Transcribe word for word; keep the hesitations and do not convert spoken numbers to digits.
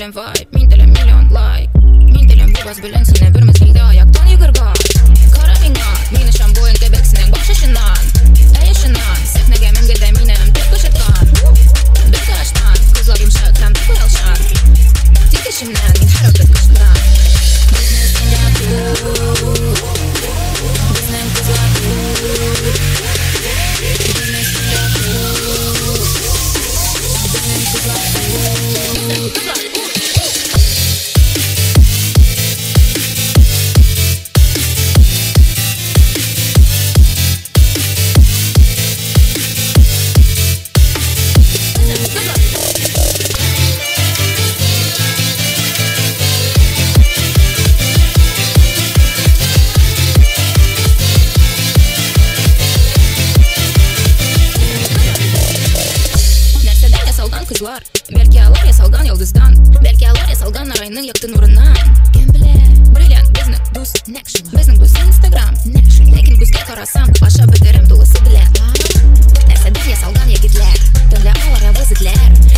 телем вайп, мин телем миллион лайк. Мин телем бу бас белән сине бер мезгелдә аяктан егырга. Кара миңа, мине шамбуен кебексенең башышыннан. Әйешеннан, сәхнәгә менгәндә минем төп кышыткан. Бер таштан, кызлар йомшак һәм күралшан. Тик эчемнән мин һәрвакыт кычкырам. Безнең сингапур, безнең кызлар күр. Безнең сингапур, безнең кызлар күр. Кызлар, бәлки алар ясалган йолдыздан, бәлки алар ясалган райның якты нурыннан. Кем белә, бриллиант безнең дус, нәкшин, безнең дус Инстаграм, нәкшин. Ләкин күзгә карасам, аша бетерем тулысы белән. Нәрсәдән ясалган егетләр, төнлә алар вызытлар.